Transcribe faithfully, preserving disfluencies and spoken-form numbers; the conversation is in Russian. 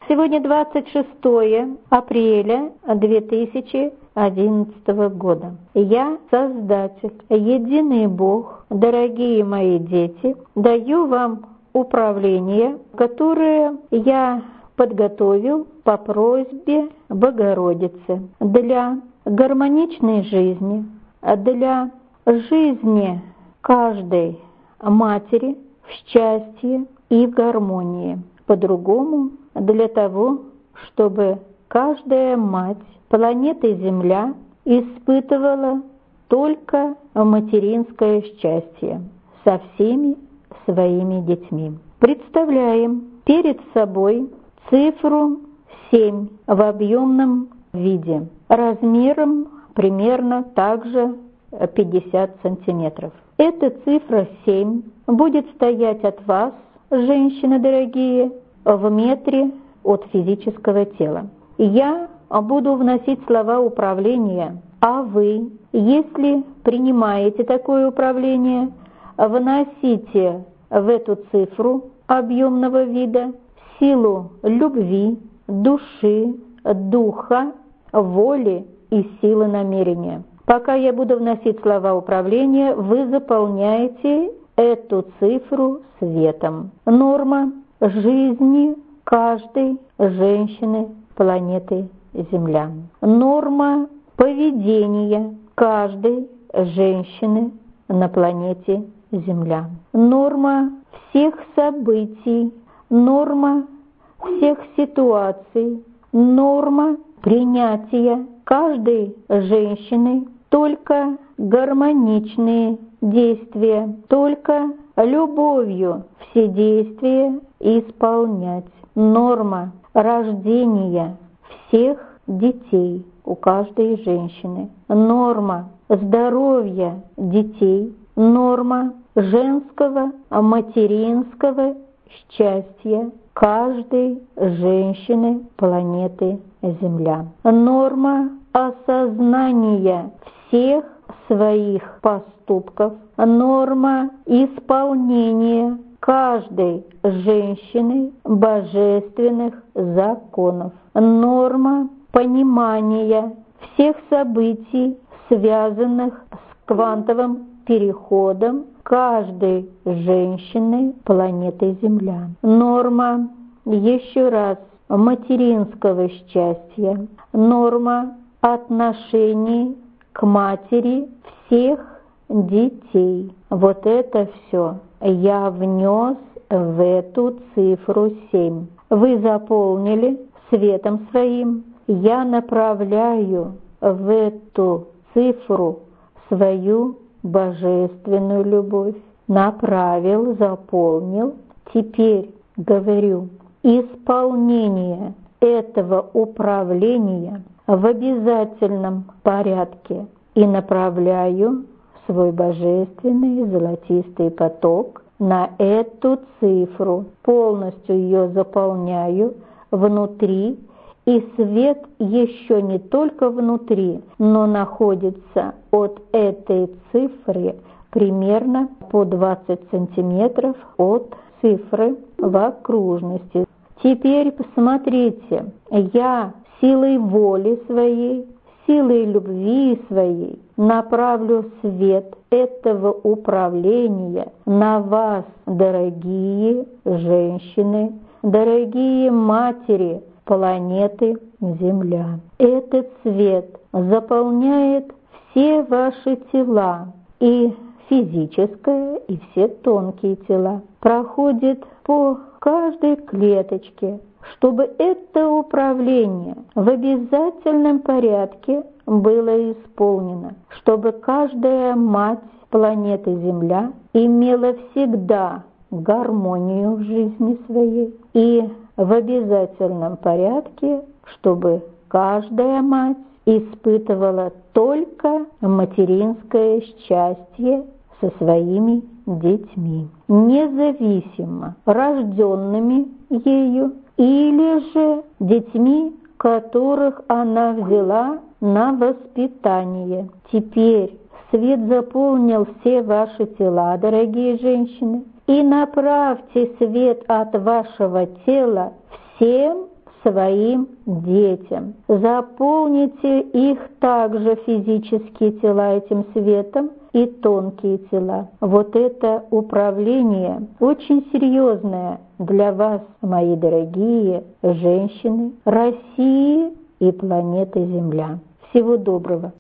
Сегодня двадцать шестое апреля две тысячи одиннадцатого года. Я, Создатель, единый Бог, дорогие мои дети, даю вам управление, которое я подготовил по просьбе Богородицы для гармоничной жизни, для жизни каждой матери в счастье и в гармонии. По-другому, для того, чтобы каждая мать планеты Земля испытывала только материнское счастье со всеми своими детьми. Представляем перед собой цифру семь в объемном виде, размером примерно также пятьдесят сантиметров. Эта цифра семь будет стоять от вас, женщины дорогие, в метре от физического тела. Я буду вносить слова управления, а вы, если принимаете такое управление, вносите в эту цифру объемного вида силу любви, души, духа, воли и силы намерения. Пока я буду вносить слова управления, вы заполняете эту цифру светом. Норма жизни каждой женщины планеты Земля. Норма поведения каждой женщины на планете Земля. Норма всех событий, норма всех ситуаций, норма принятия каждой женщины только гармоничные действия, только любовью все действия исполнять. Норма рождения всех детей у каждой женщины. Норма здоровья детей. Норма женского, материнского счастья каждой женщины планеты Земля. Норма осознания всех своих поступков, норма исполнения каждой женщины божественных законов, норма понимания всех событий, связанных с квантовым переходом каждой женщины планеты Земля. Норма, еще раз, материнского счастья, норма отношений к матери всех детей. Вот это все я внес в эту цифру семь. Вы заполнили светом своим. Я направляю в эту цифру свою божественную любовь. Направил, заполнил. Теперь говорю, исполнение этого управления в обязательном порядке и направляю свой божественный золотистый поток на эту цифру. Полностью ее заполняю внутри, и свет еще не только внутри, но находится от этой цифры примерно по двадцать сантиметров от цифры в окружности. Теперь посмотрите, я силой воли своей, силой любви своей направлю свет этого управления на вас, дорогие женщины, дорогие матери планеты Земля. Этот свет заполняет все ваши тела, и физическое, и все тонкие тела, проходит по каждой клеточке, чтобы это управление в обязательном порядке было исполнено, чтобы каждая мать планеты Земля имела всегда гармонию в жизни своей, и в обязательном порядке, чтобы каждая мать испытывала только материнское счастье со своими детьми, независимо рожденными ею или же детьми, которых она взяла на воспитание. Теперь свет заполнил все ваши тела, дорогие женщины, и направьте свет от вашего тела всем своим детям. Заполните их также физические тела этим светом и тонкие тела. Вот это управление очень серьезное для вас, мои дорогие женщины России и планеты Земля. Всего доброго!